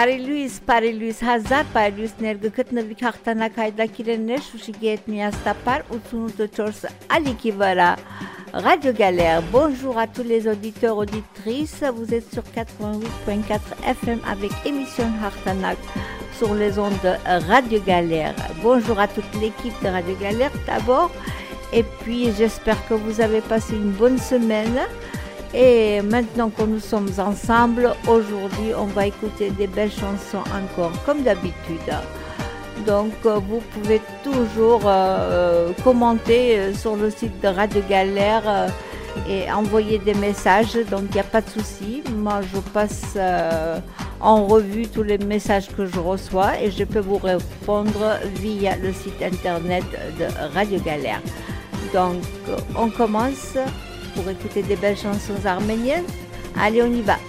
Parilus Hazar, Parilus Nergıkıtnırlık Haktana Kaydakirenler, Şuşiget Miyastapar, Utsunutochors Alikivara. Radio Galère, bonjour à tous les auditeurs, auditrices. Vous êtes sur 88.4 FM avec émission Hartanak sur les ondes de Radio Galère. Bonjour à toute l'équipe de Radio Galère d'abord. Et puis j'espère que vous avez passé une bonne semaine. Et maintenant que nous sommes ensemble, aujourd'hui on va écouter des belles chansons encore comme d'habitude. Donc vous pouvez toujours commenter sur le site de Radio Galère et envoyer des messages, donc il n'y a pas de souci. Moi je passe en revue tous les messages que je reçois et je peux vous répondre via le site internet de Radio Galère. Donc on commence pour écouter des belles chansons arméniennes. Allez, on y va.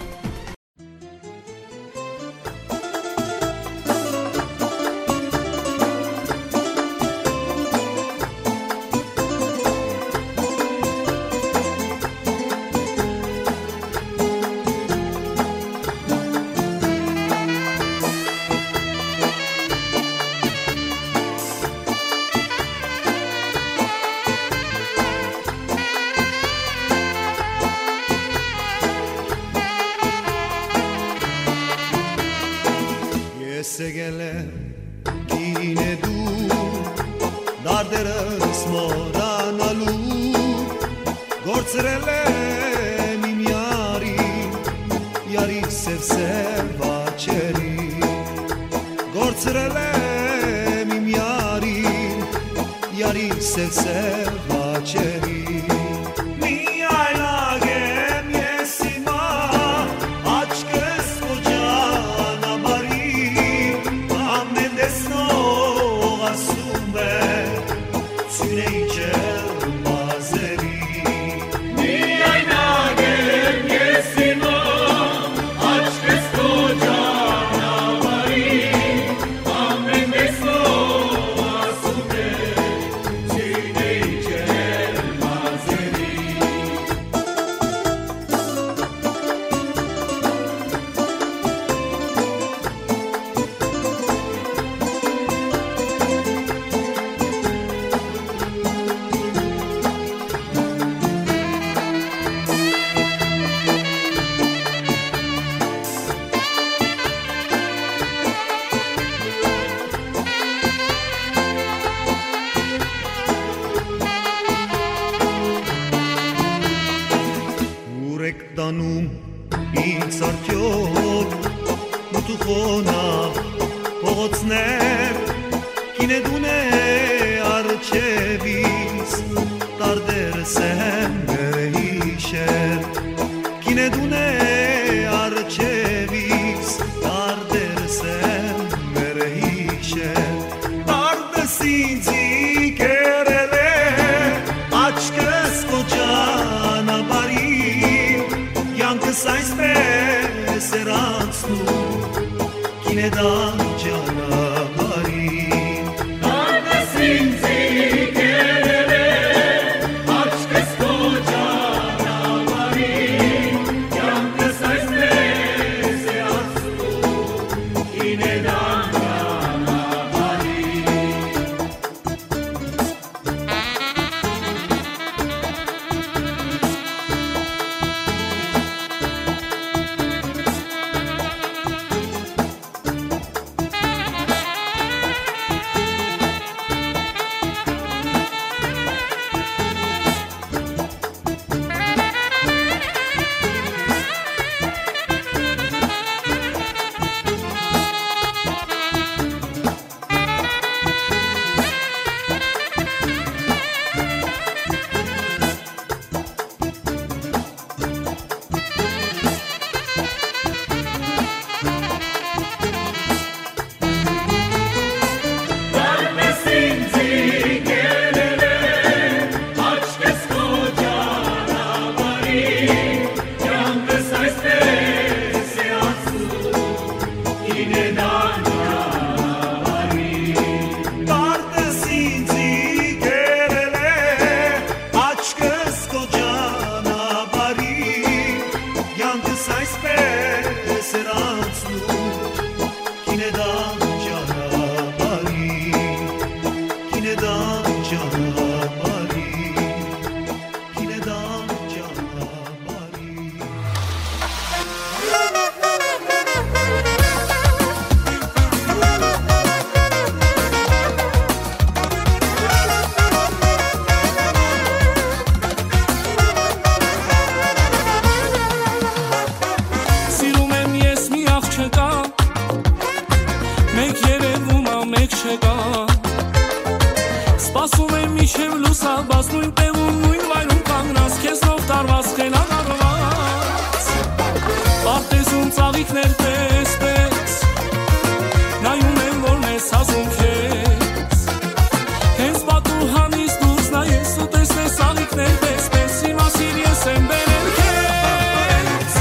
կանգնած նույն տեղում նույն վայրում կանգնած քեզնով տարված խելագարված Պարտեզում ծաղիկներ պես նայում եմ որն ես ասում քեզ Հենց պատուհանից դուրս նայես ու տեսնես ծաղիկներ պես Հիմա սիր ես եմ բերել քեզ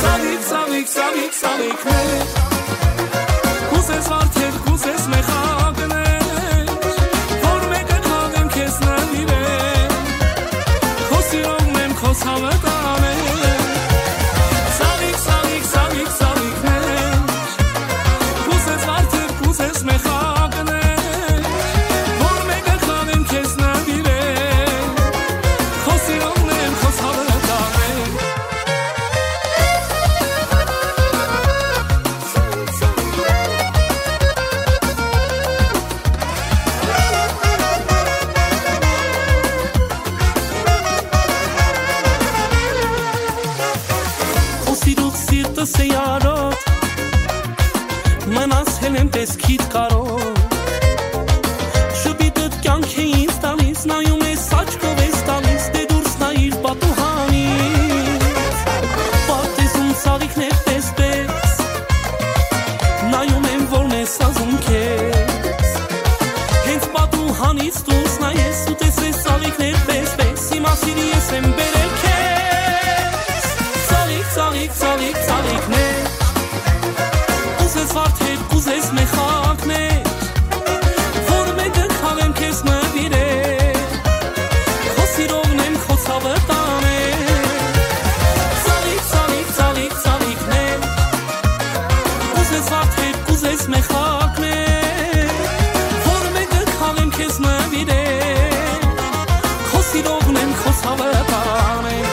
Ծաղիկներ Կուզես վարդեր, կուզես մեխագներ Որ մեկը խաղեմ քեզ նվիրել Քո սիրողն եմ, քո ցավը տանել Ծաղիկներ Կուզես վարդեր, կուզես մեխագներ Որ մեկը խաղեմ քեզ նվիրել Քո սիրողն եմ, քո ցավը տանել Սեյարոտ Մնաս հելեմ տեսքիդ կարոտ Շպիտըտ կյանք է ինձ տալիս Նայում ես աչքով ես տալիս Դե դուրս նայիր պատուհանից Պարտեզում ծաղիկներ պես Նայում եմ որն ես ասում քեզ Հենց պատուհանից դուրս նայես ու տեսես ծաղիկներ պես Հիմա սիրի ես եմ բերել քեզ Ծաղիկներ Կուզես վարդեր, կուզես մեխակներ Որ մեկը խաղեմ քեզ նվիրել Քո սիրողն եմ, քո ցավը տանել Ծաղիկներ Կուզես վարդեր, կուզես մեխակներ Որ մեկը խաղեմ քեզ նվիրել Քո սիրողն եմ, քո ցավը տանել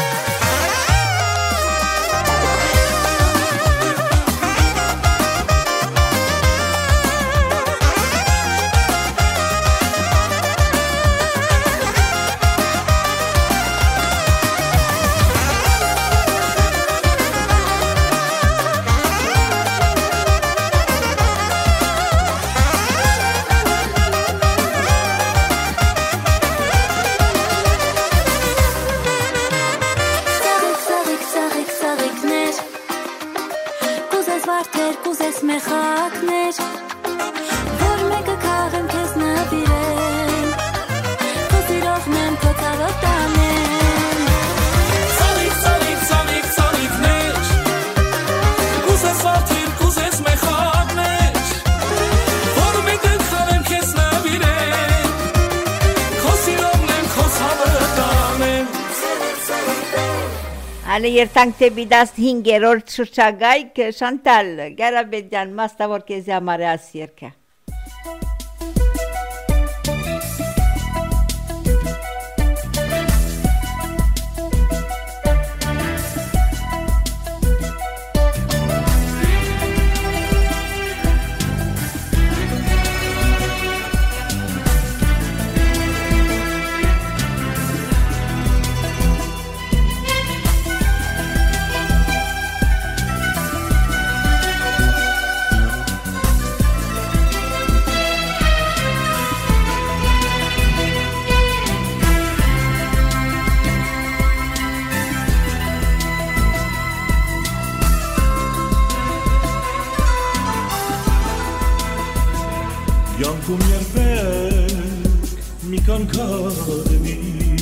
Ալի երթանք դեպի 15-րդ շրջագայք Շանտալ Գարաբեդյան մաստավոր քեզի համար է աս երգը Յանքում երբեք մի կանգադեմի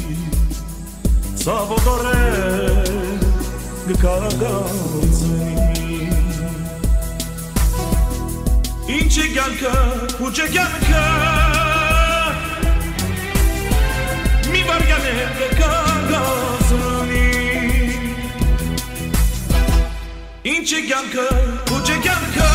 Սավոդորել գկարագանցնի Ինչ է կյանքը, ուչ է կյանքը Մի վարգանել գկարագանցնի Ինչ է կյանքը, ուչ է կյանքը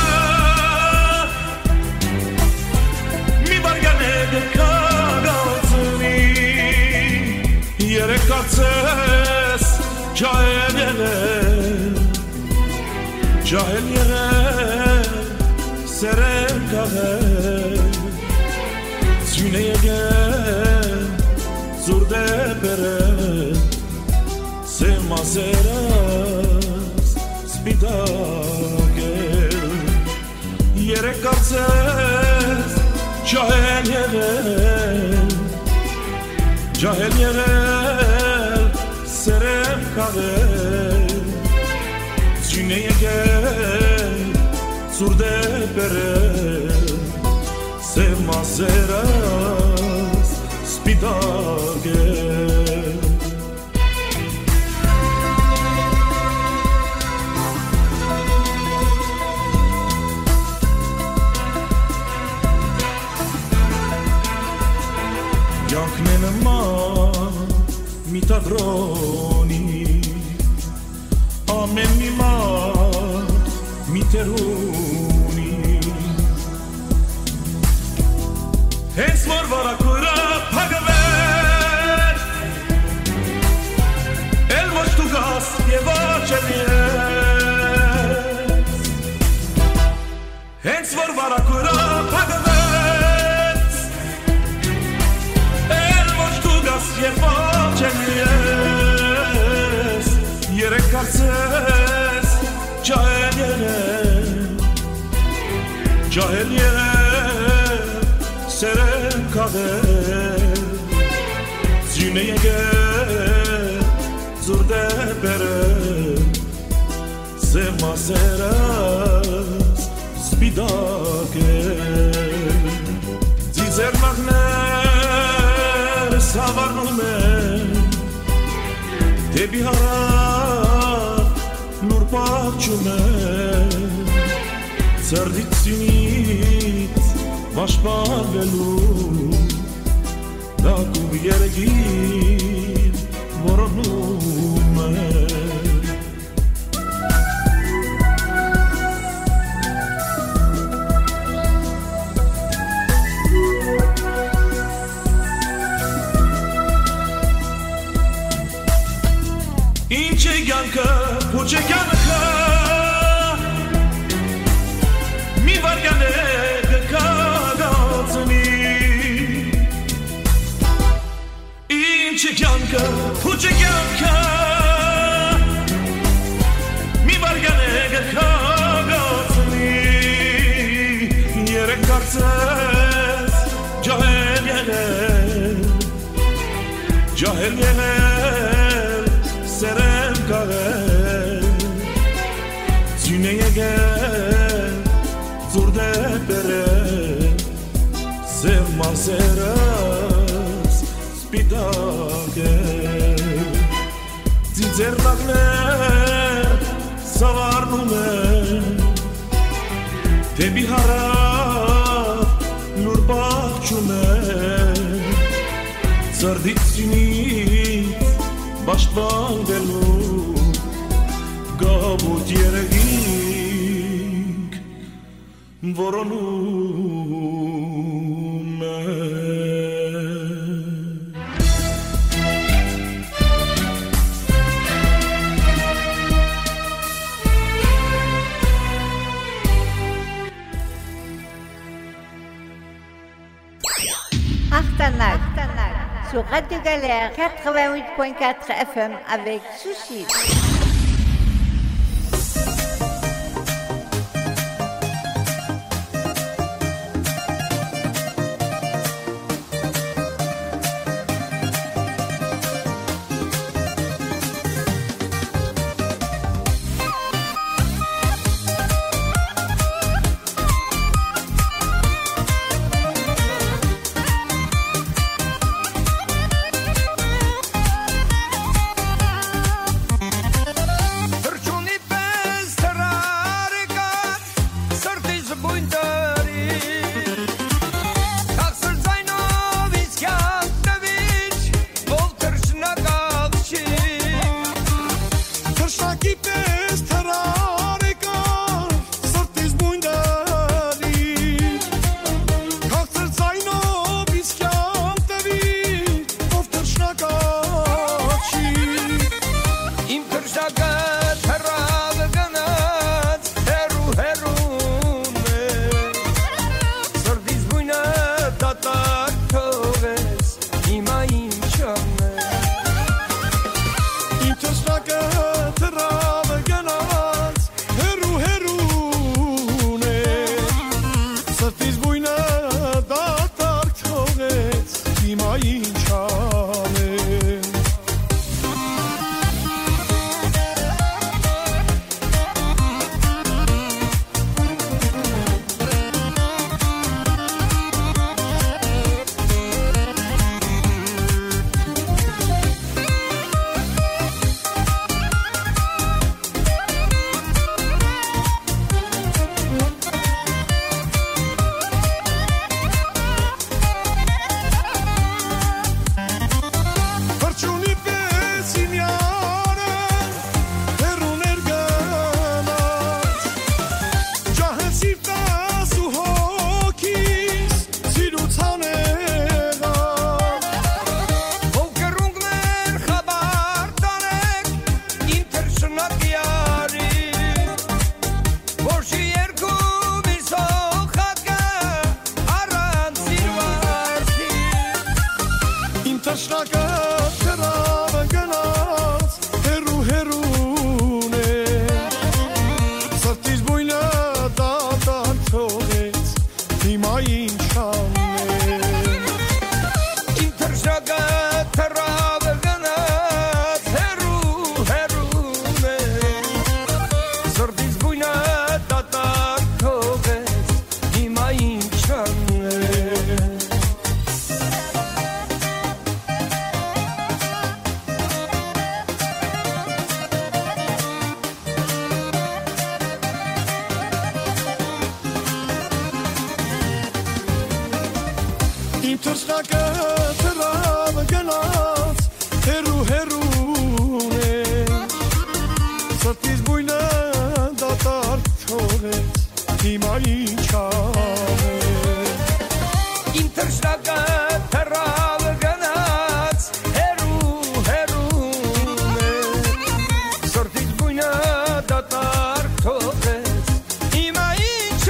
Երեք կարծես ջահել եղել, սերել կաղել Ձյուն է եղել, զուրդ է բերել Սեր մազերս սպիտակել Երեք կարծես ջահել եղել Ջահել եղել սերեմ կաղել Ձյուն է եկել ծուրդ է բերել Սև մասերս սպիտակ է Յանքն է նման մի տադրոնի Ամեն մի մարդ մի տերունի Հենց որ վարակույրը պագվեր Էլ ոչ դու գաս և ոչ էլ ես Հենց որ վարակույրը պագվեր Էլ ոչ դու գաս և ոչ էլ ես Երեք կարծես ջահել եղել Սերեմ կաղել Ձյուն է եկել ծուրդ է բերել Սև մասերս սպիտակ է Ձիձեռնակներս հավառնում են Դեպի հարավ նոր պահճում են Ձեռդից սյունից Վաշպարվելու Դակում երգին որոնում է Ինչ է կյանքը, փուչ է կյանքը Մի վարյան է կկագացնի Ինչ է կյանքը, փուչ է կյանքը Մի վարյան է կկագացնի Երեք կարծես ջահել եղել Սերեմ կաղել Ձյուն է եկել ծուրդ է բերել Սև մասերս սպիտակ է Ձիձեռնակներ սավառնում են Դեպի հարավ նոր պահճում են Ձեռդից սյունից Բաշտպանվելու գավոտ երգինք որոնում է Achtanak sur Radio Galère 88.4 FM avec Sushi. թշնակը թրավ գնաց հերու հերուն է սրտից բույնը դատարկ թողեց հիմա ինչ անել իմ թշնակը թրավ գնաց հերու հերուն է սրտից բույնը դատարկ թողեց հիմա ինչ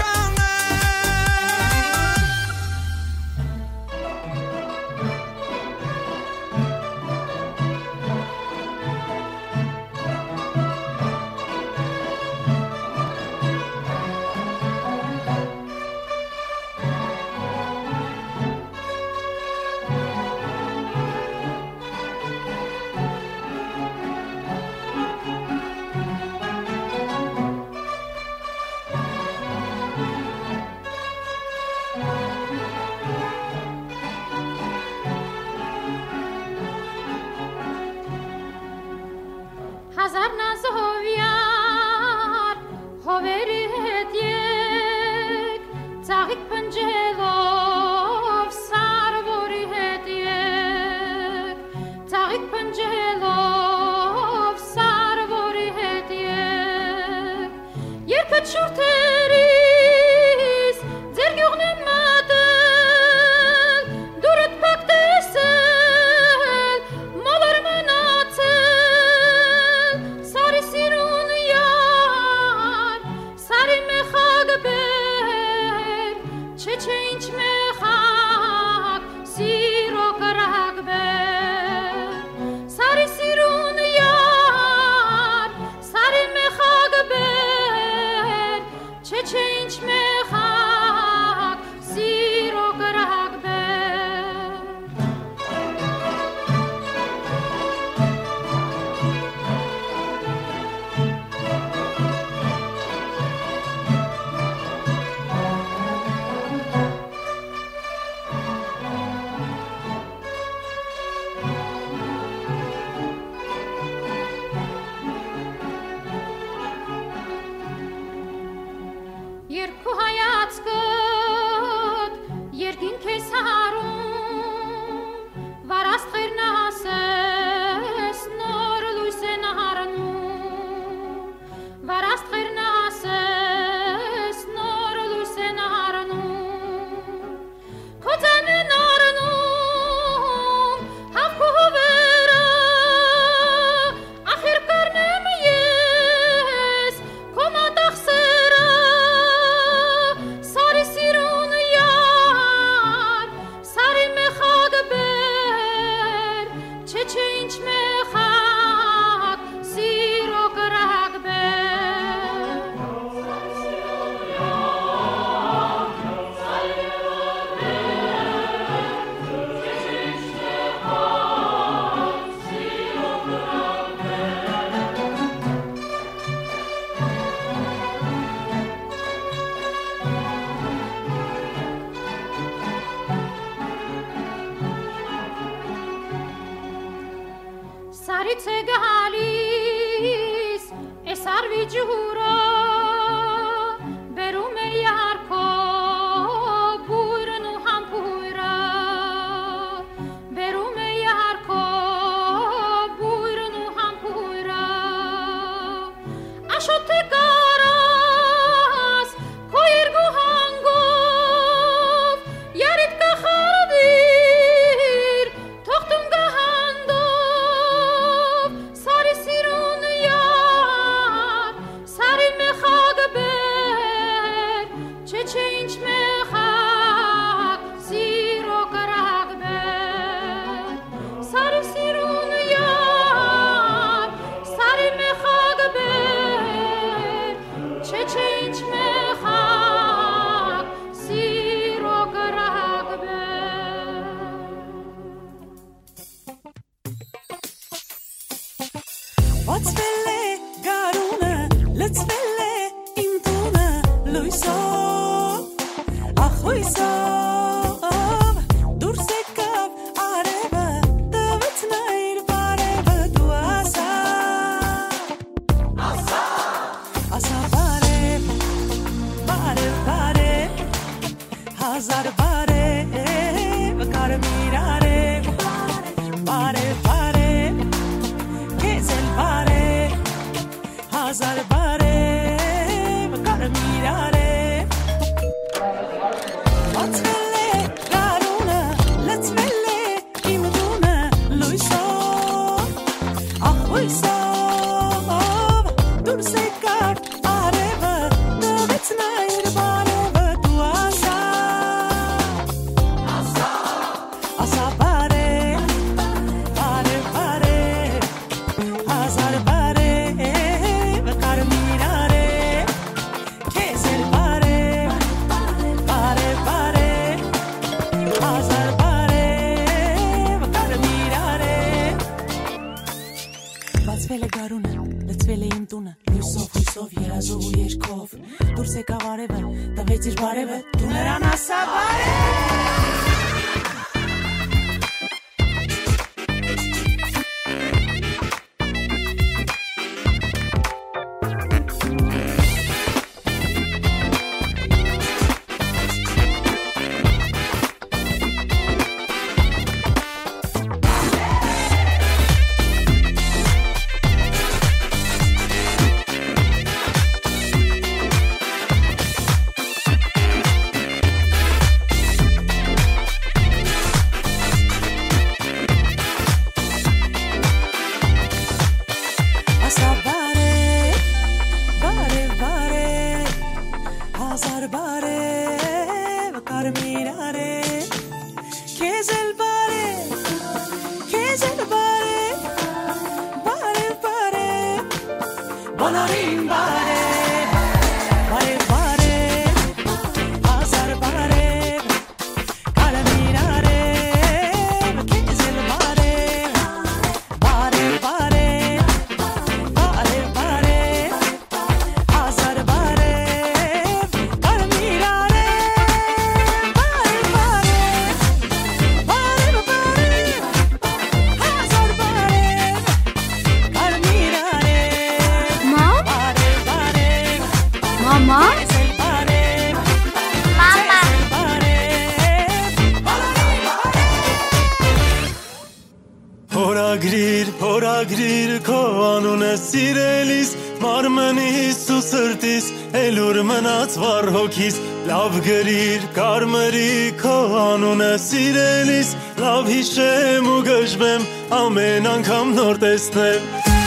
Լավ գրիր կարմրի քո անունը սիրելիս լավ հիշեմ ու գժվեմ ամեն անգամ նոր տեսնեմ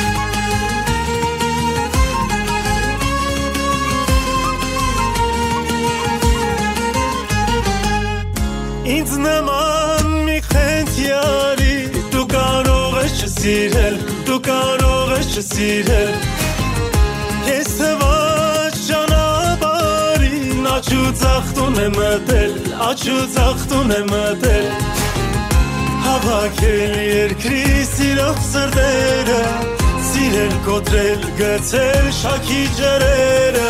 Ինձ նման մի խենթյալի դու կարող ես չսիրել դու կարող ես չսիրել Ես թվաց Աչուծախտուն է մտել, աչուծախտուն է մտել Հավաքել երկրի սիրող սրտերը Սիրել, կոտրել, գցել շաքի ջրերը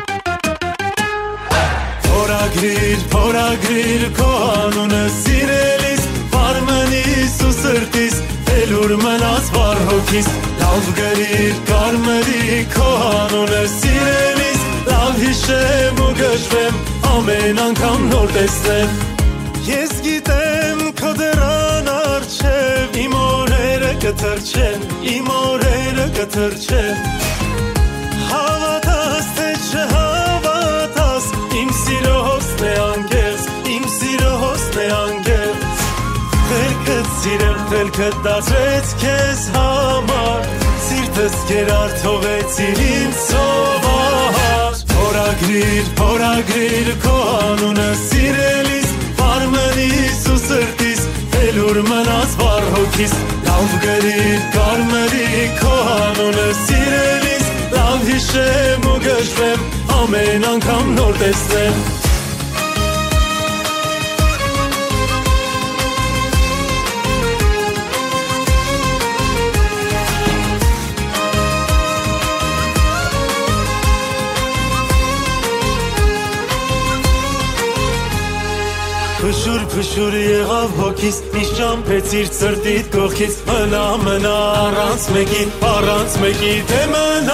Փորագրիր քո անունը սիրելիս Վարմնիս ու սրտիս, էլուր մնաց վար հոգիս Լավ գրիր կարմրի քո անունը սիրելիս Լավ հիշեմ ու գժվեմ ամեն անգամ նոր տեսնեմ Ես գիտեմ քո դռան առջև իմ օրերը կթրջեն իմ օրերը կթրջեն Հավատաս թե չհավատաս իմ սիրո հոսն է անգերց իմ սիրո հոսն է անգերց Վերքդ սիրեմ վերքդ դասվեց քեզ համար Սիրտս կերար թողեցիր ինձ սովահար Փորագրիր քո անունը սիրելիս Վարմնիս ու սրտիս Էլուր մնաց վար հոգիս Լավ գրիր կարմրի քո անունը սիրելիս Լավ հիշեմ ու գժվեմ ամեն անգամ նոր տեսնեմ Փշուր եղավ հոգիս Միշտ ճամփեցիր սրտիդ կողքից Մնա առանց մեկի դե մնա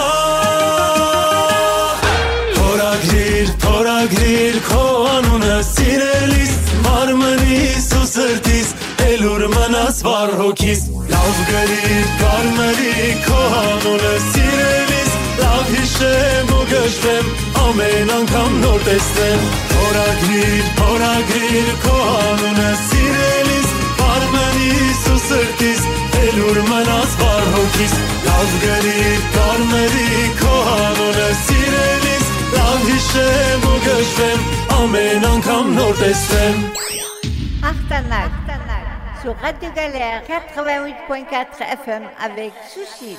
Փորագրիր քո անունը սիրելիս Մարմնիս ու սրտիս Էլուր մնաց վար հոգիս Լավ գրիր կարմրի քո անունը սիրելիս Լավ հիշեմ ու գժվեմ ամեն անգամ նոր տեսնեմ Փորագրիր քո անունը սիրելիս Վարմնիս ու սրտիս Elur մնաց վար հոգիս Լավ գրիր կարմերի քո անունը սիրելիս Լավ հիշեմ ու գժվեմ ամեն անգամ նոր տեսնեմ Achtanak, sur Radio Galère 88.4 FM avec Sushi.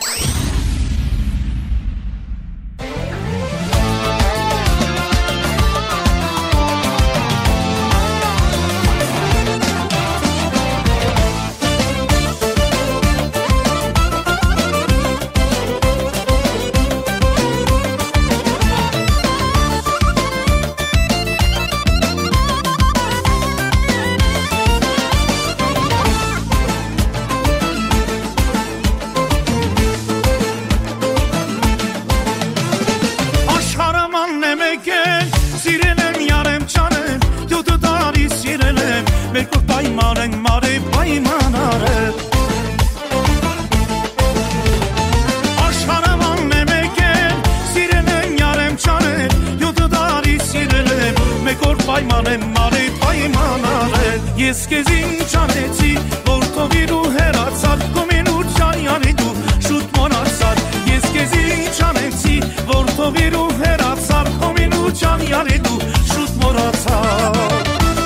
Ես քեզ ինչ անեցի, որ թողիրու հեռացար, կոմենության յանի դու շուտ մնացար Ես քեզ ինչ անեցի, որ թողիրու հեռացար, կոմենության յանի դու շուտ մնացար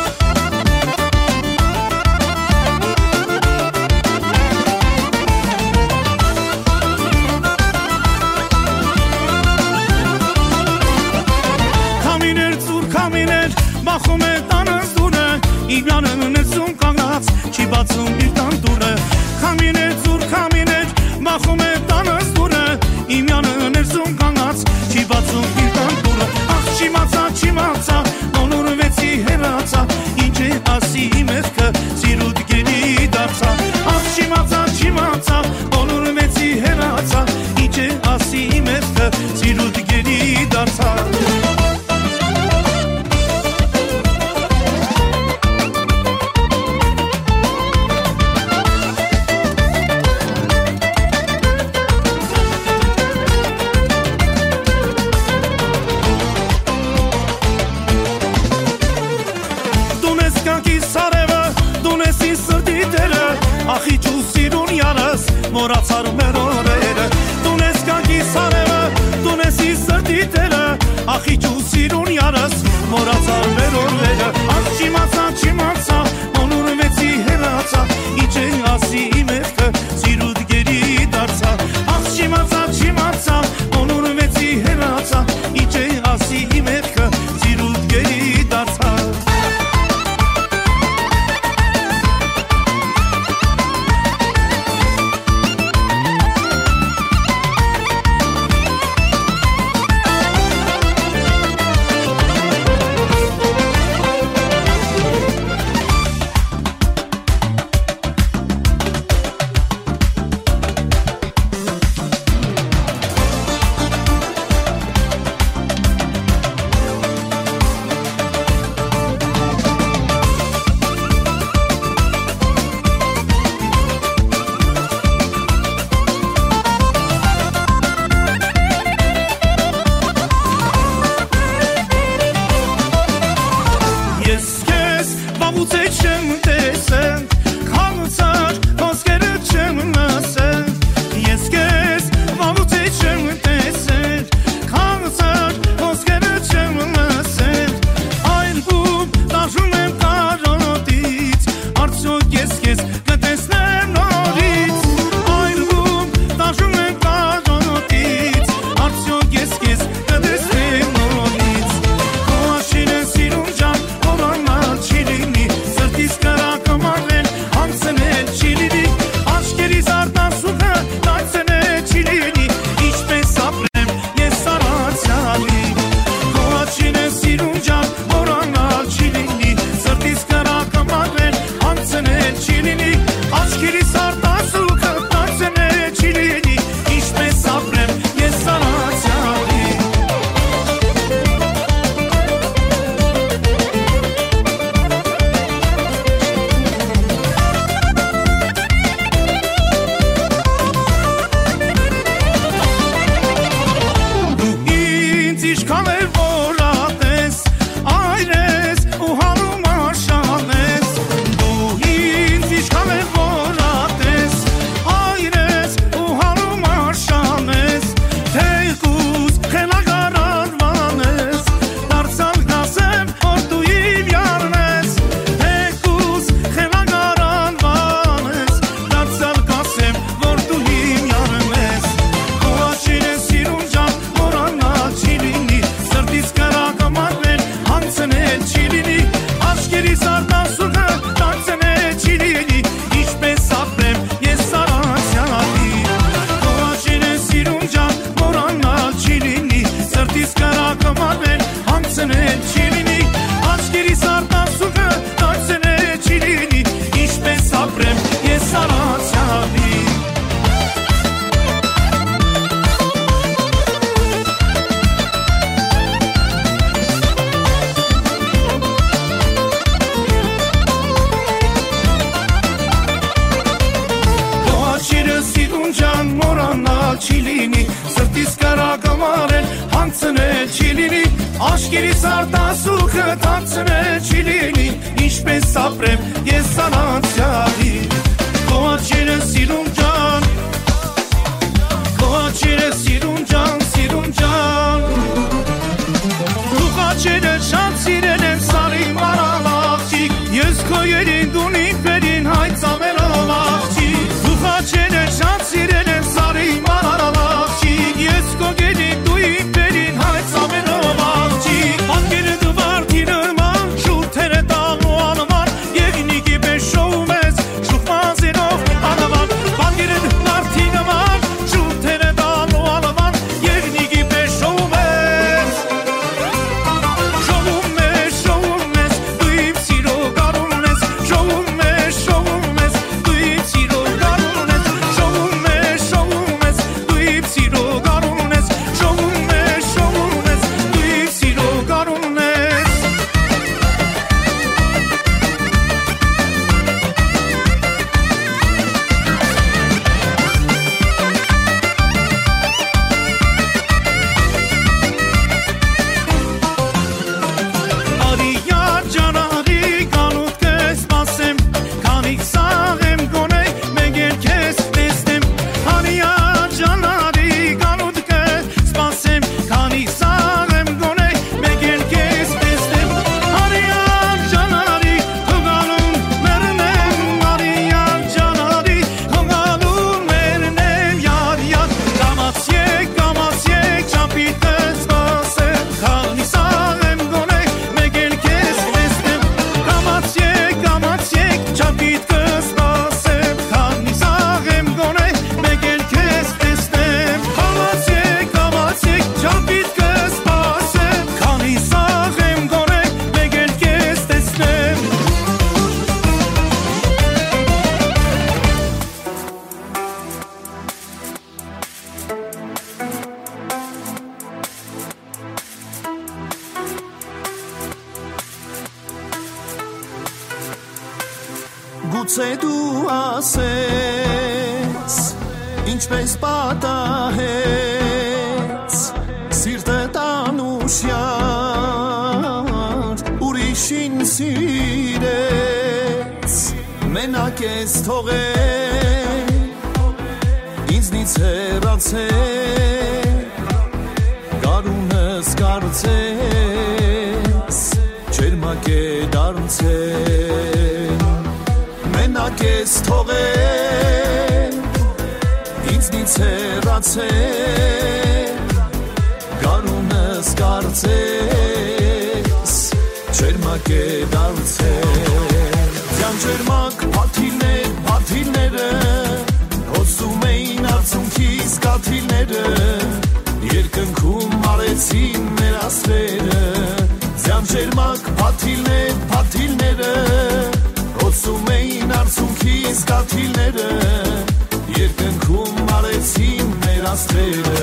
Քամիներ ծուր քամիներ, բախում է տանս դուրը Իգանը ներսում կանգնած, չի բացում իր տան դուրը Քամիներ ծուր քամիներ, բախում է տանս դուրը Իմյանը ներսում կանգնած, չի բացում իր տան դուրը Ախ չիմացա, նոնորվեցի հեռացա Ինչ է ասի մեղքը, սիրուտ գերի դարձա Ախ չիմացա, նոնորվեցի հեռացա Ինչ է ասի մեղքը, սիրուտ գերի դարձա Ախիչ ու սիրուն յանս, մորացար մեր օրերը Դուն ես կանգի սարևը, դուն ես ի սրտի տերը Ախիչ ու սիրուն յանս, մորացար մեր օրերը Ախ չիմացա, մոնուրվեցի հեռացա Ինչ է ասի մեղքը, սիրուտ գերի դարձա Ախ չիմացա, մոնուրվեցի հեռացա Ինչ է ասի մեղքը, սիրուտ գերի դարձա սիրուն ջան մորանալ չի լինի Սրտիս կարագամարել հանցնել չի լինի Աշկերիս արտասուքը թանցնել չի լինի Ինչպես ապրեմ ես անանցյալի Քո աչքերը սիրուն ջան Քո աչքերը սիրուն ջան Քո աչքերը շատ սիրել են սարի մարալ աղջիկ Ես քո երին դուն ինքերին հայց ամենով աղջիկ Քո աչքերը շատ սիրել են սարի մարալ աղջիկ Ես քո երին դու ինքերին հայց ամենով աղջիկ Պատկերը դու վարդի նման շուրթերը տալու անման Եղնիկի պես շոում ես շուխ մազերով անման Պատկերը դու վարդի նման շուրթերը տալու անման Եղնիկի պես շոում ես Շոում ես դու իմ սիրո գարունն ես Շոում ես դու իմ սիրո գարունն ես Շոում ես դու իմ սիրո գարունն ես Շոում ես դու իմ սիրո գարունն ես Արիա ջանարի կանուտ կես մասեմ Քանիք սաղ եմ գոնե մեկ էլ կես տեսնեմ Արիա ջանարի կանուտ կես մասեմ Քանիք սաղ եմ գոնե մեկ էլ կես տեսնեմ Արիա ջանարի հոգալուն մերնեմ Արիա ջանարի հոգալուն մերնեմ Յար Կամացեք չապիտ կես մասեմ Քանի սաղ եմ գոնե մեկ էլ կես տեսնեմ Կամացեք չապիտ կես մասեմ Քանի սաղ եմ գոնե մեկ էլ կես տեսնեմ Կամացեք չապիտ կես մասեմ Քանի սաղ եմ գոնե մեկ էլ կես տեսնեմ Գուցե դու ասես ինչպես պատահեց սիրտը տանուշյար ուրիշին սիրեց մենակ ես թողել ինձնից հեռացել գարունս կարծես ջերմակ է դարձել Մենակ ես թողել ինձնից հեռացել գարունս կարծես ջերմակ է դարձել Ձյան ջերմակ փաթիլները հոսում էին արցունքիս կաթիլները երկնքում արեցին մեր աստղերը Ձյան ջերմակ փաթիլները Հոսում էին արցունքիս կաթիլները Երկնքում արեցին մեր աստղերը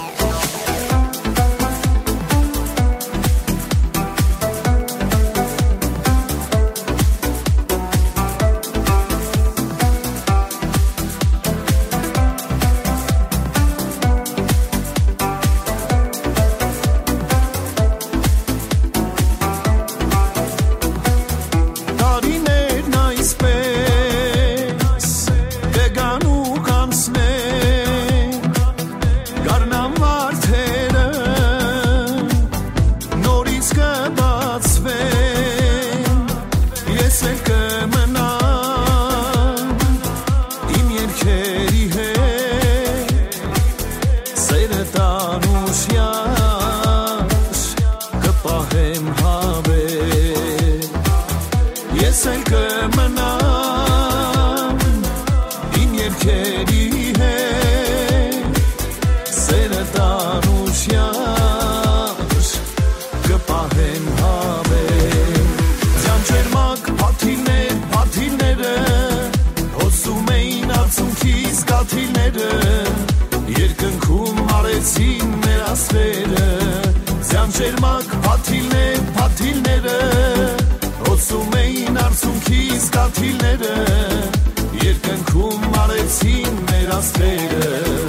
ջերմակ փաթիլները հոսում էին արցունքիս կաթիլները երկնքում արեցին մեր աստղերը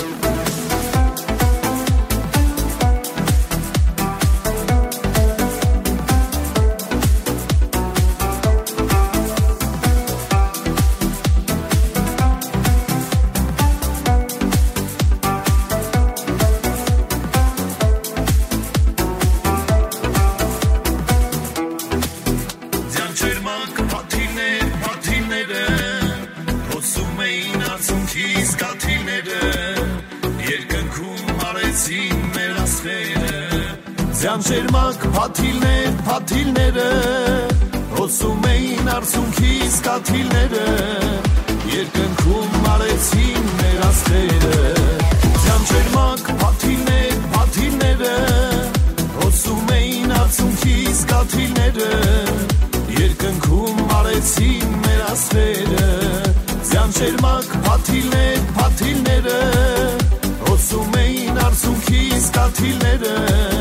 Ջերմակ փաթիլները հոսում էին արցունքից կաթիլները երկնքում արեցին մեր աստղերը ջերմակ փաթիլները հոսում էին արցունքից կաթիլները երկնքում արեցին մեր աստղերը ջերմակ փաթիլները հոսում էին արցունքից կաթիլները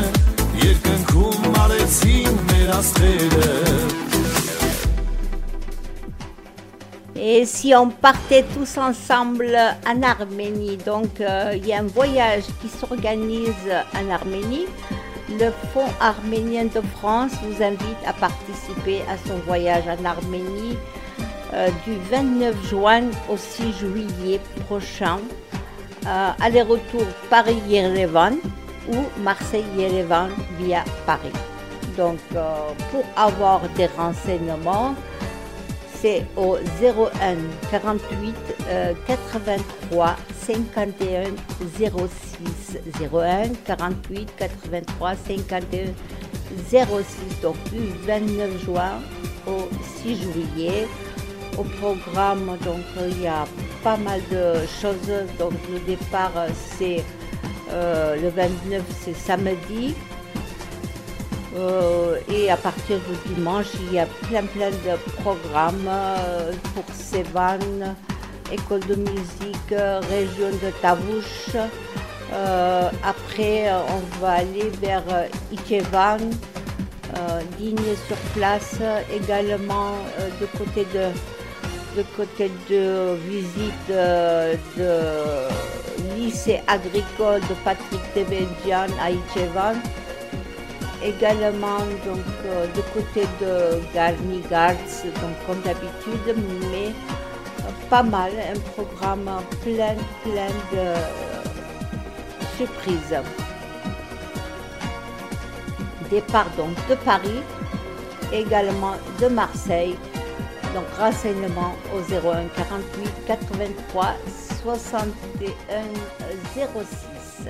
Et si on partait tous ensemble en Arménie, donc il y a un voyage qui s'organise en Arménie. Le Fonds arménien de France vous invite à participer à son voyage en Arménie du 29 juin au 6 juillet prochain. Aller-retour Paris-Yerevan ou Marseille-Yerevan via Paris. Donc, pour avoir des renseignements, c'est au 01 48 83 51 06. 01 48 83 51 06. Donc, du 29 juin au 6 juillet. Au programme, donc, il y a pas mal de choses. Donc, le départ, c'est le 29, c'est samedi. Et à partir du dimanche, il y a plein de programmes pour Sévan, école de musique, région de Tavush. Après, on va aller vers Ichevan, dîner sur place, également de côté de visite de lycée agricole de Patrick Tebedjian à Ichevan. Également donc de côté de Garni Gards, donc comme d'habitude, mais pas mal, un programme plein de surprises. Départ donc de Paris, également de Marseille. Donc renseignement au 01 48 83 61 06.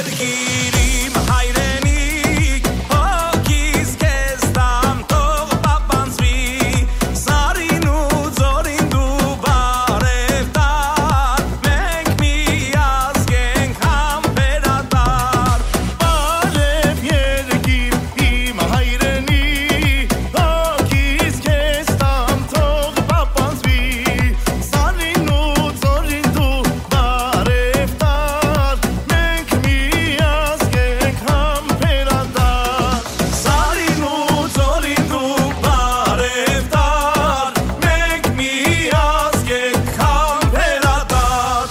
երգիրիմ հայրենիք հոգիս քեզ տամ թող պապանցվի սարին ու ձորին դու բարև տար մենք մի ազգ ենք համբերատար Բարև երգիր իմ հայրենիք հոգիս քեզ տամ թող պապանցվի սարին ու ձորին դու բարև տար մենք մի ազգ ենք համբերատար Սարին ու ձորին դու բարև տար մենք մի ազգ ենք համբերատար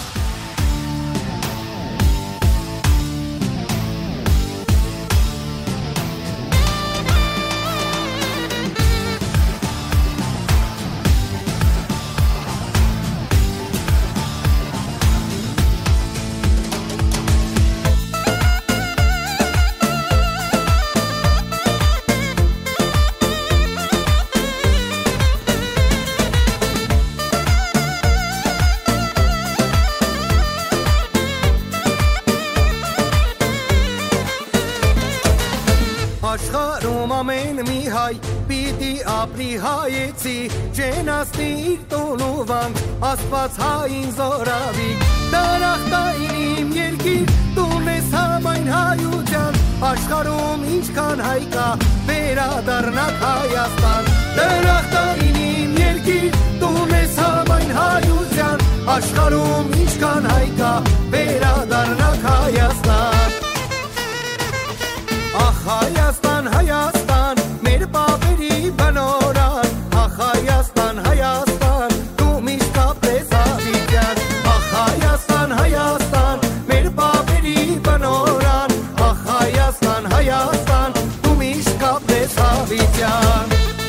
Աշխարհում ամեն մի հայ պիտի ապրի հայեցի Ջենասնի իր տուն ու վանք Աստված հային զորավի Դարախտային իմ երկիր տուն ես համայն հայության Աշխարհում ինչքան հայ կա վերադառնաք Հայաստան Դարախտային իմ երկիր տուն ես համայն հայության Աշխարհում ինչքան հայ կա վերադառնաք Հայաստան Ախ Հայաստան, Հայաստան, մեր պապերի բնորան Ախ Հայաստան, Հայաստան, դու միշտ ապրես հավիտյան Ախ Հայաստան, Հայաստան, մեր պապերի բնորան Ախ Հայաստան, Հայաստան, դու միշտ ապրես հավիտյան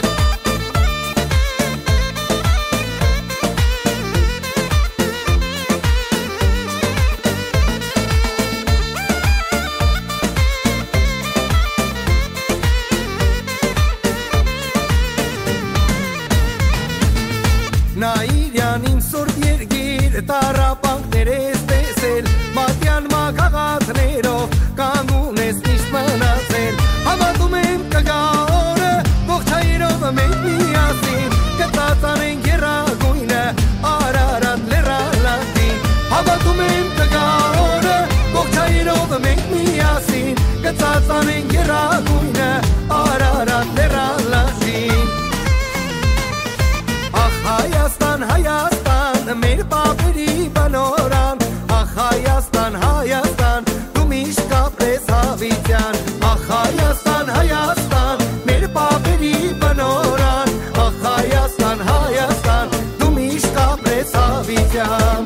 Նայիրյան իմ սուրբ երգիր տարապանքներ ես տեսել Մատյան մագաղաթներով կանգուն ես միշտ մնացել Հավատում եմ կգա օրը ողջայինով մենք միասին Կծածանենք եռագույնը Արարատ լեռալատին Հավատում եմ կգա օրը ողջայինով մենք միասին Կծածանենք եռագույնը Արարատ լեռալատին Ախ Հայաստան, Հայաստան, մեր պապերի բնորան Ախ Հայաստան, Հայաստան, դու միշտ կապրես հավիտյան Ախ Հայաստան, Հայաստան, մեր պապերի բնորան Ախ Հայաստան, Հայաստան, դու միշտ կապրես հավիտյան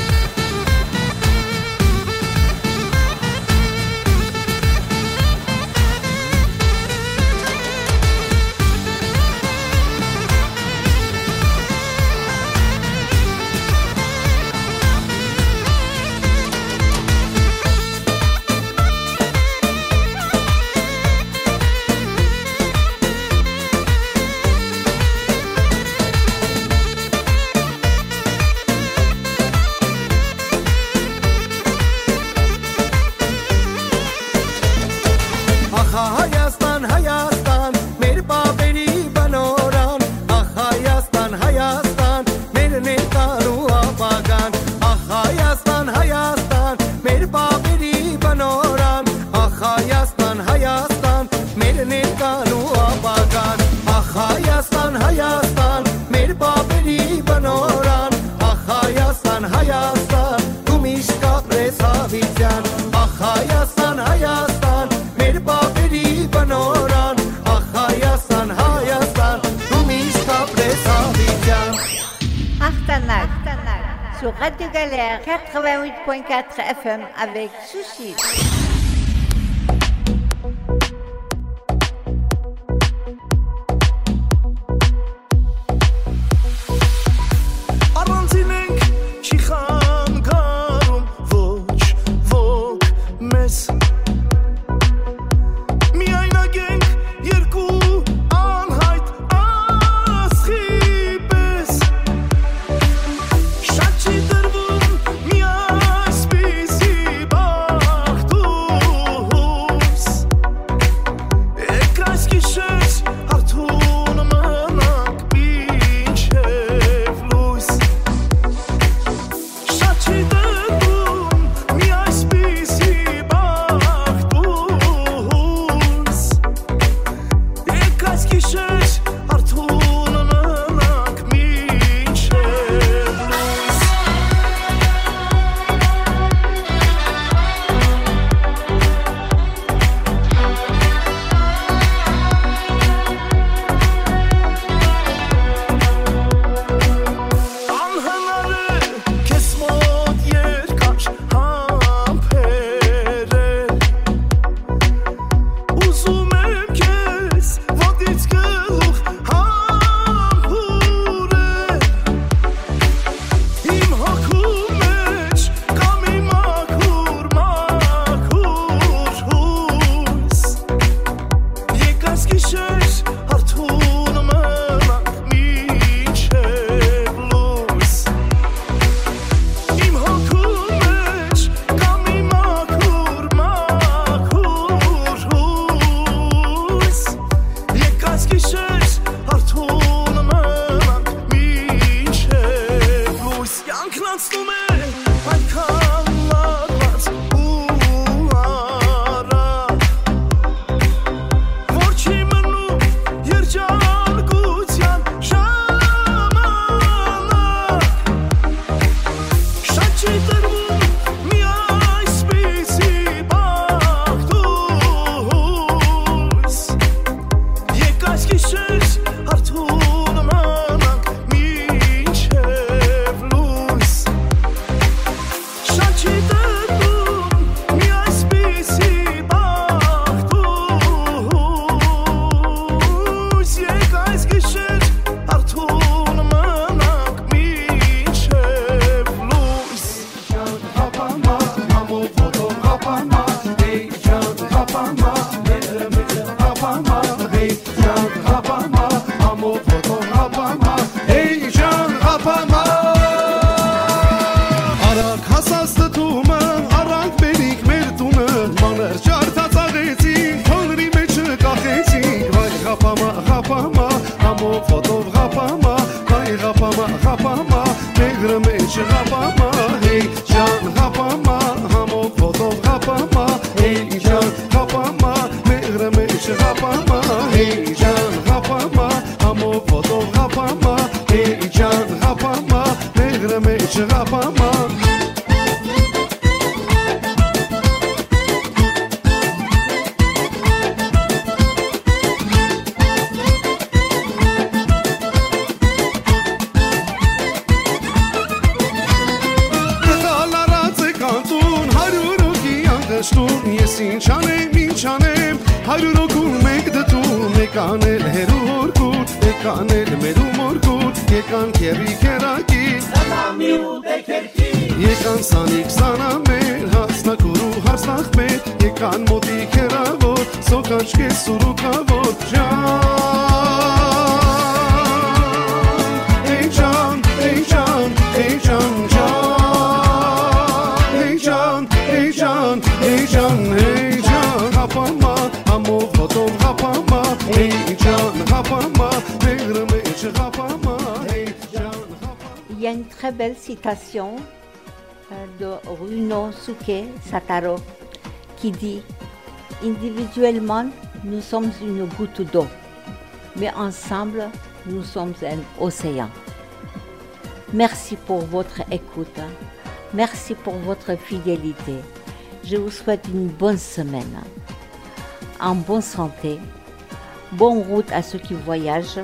Հայաստան, Հայաստան, մեր պապերի բնորան Ախ Հայաստան, Հայաստան, մեր ներկալու ապագան Ախ Հայաստան, Հայաստան, մեր պապերի բնորան Ախ Հայաստան, Հայաստան, մեր ներկալու ապագան Ախ Հայաստան, Հայաստան, մեր պապերի բնորան Ախ Հայաստան, Հայաստան, դու միշտ կապրես հավիտյան Ախ Հայաստան, Հայաստան, մեր պապերի բնորան Ախ Հայաստան, Հայաստան, դու միշտ կապրես հավիտյան Achtanak, sur Radio Galère 88.4 FM avec Sushi. Առանցին ենք չի խանգարում ոչ ոք մեզ Միայն ագենք երկու անհայտ ասխի պես Շատ չի դրվում մի այսպիսի բաղթում Rapama, Rapama, hey Can Rapama, Amo Foto Rapama, hey Can Rapama. Arak hasastatume, arak berik mertune, maner çartatağetin, tanrı meçe kahretin. Vay Rapama, Rapama, Amo Foto Rapama, vay Rapama, Rapama, megre meçe Rapama, hey Can Rapama, Amo Foto Rapama, hey Can Rapama, megre meçe Rapama, hey Can Rapama, Amo Foto Rapama, hey Can Rapama, megre meçe Rapama. Ես ինչ անեմ, հարյուրոգուն մեկ դտում, եկանել հերուրգուտ, եկանել մեր ումորգուտ, եկան կերի կերակի, եկան սանիք սանամեր, հասնակուրու հասնախմեր, եկան մոտի կերավոր, սոքաչ կես սուրուկավոր, ժան, hey ժան, hey ժան, hey ժան, Can, hey Can, hey Can, Rapama, Amo Foto Rapama, hey Can, Rapama, megre meçe Rapama, hey Can, Rapama. Il y a une très belle citation de Runosuke Sataro qui dit « Individuellement, nous sommes une goutte d'eau, mais ensemble, nous sommes un océan. » Merci pour votre écoute, merci pour votre fidélité. Je vous souhaite une bonne semaine, en bonne santé, bonne route à ceux qui voyagent,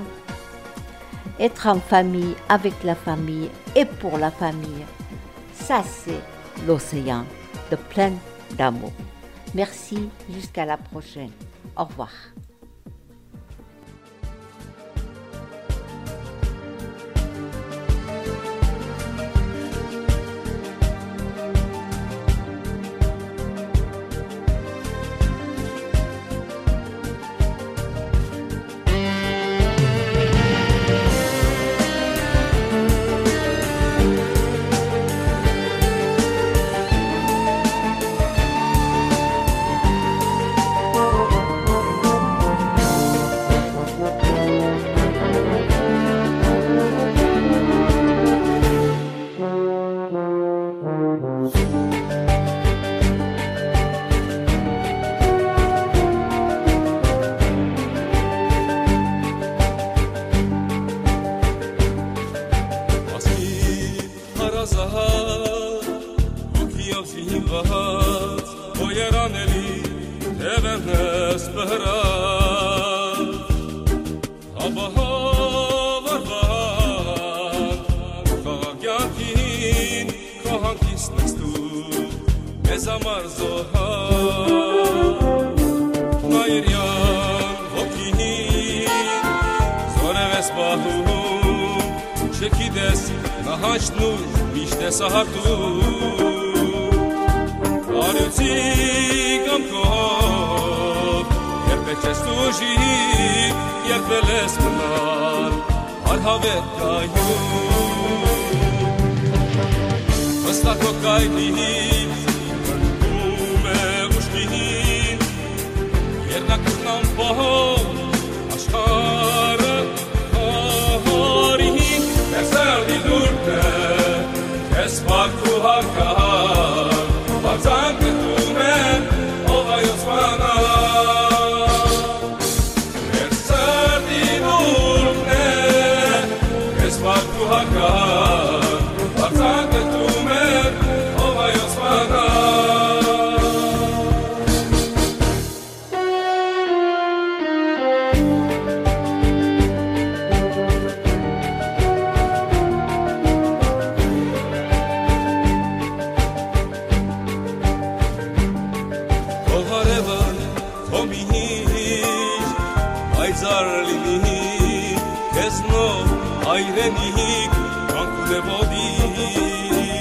être en famille, avec la famille et pour la famille. Ça, c'est l'océan de plein d'amour. Merci, jusqu'à la prochaine. Au revoir.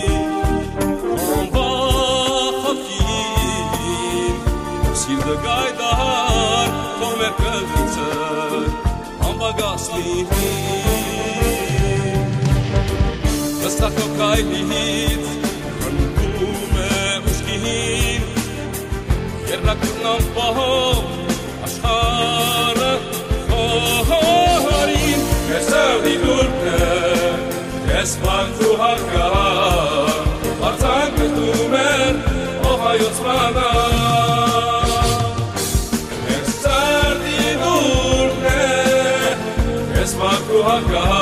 the guy pagās līdī. Vastako kailīt, kan kume uškihin, Yerrak nam paho, ashara, horin, Kesavdi durne, Kesmantu haka, Artan ketumen, Ohayot mana. Kesavdi durne, Kesmantu haka,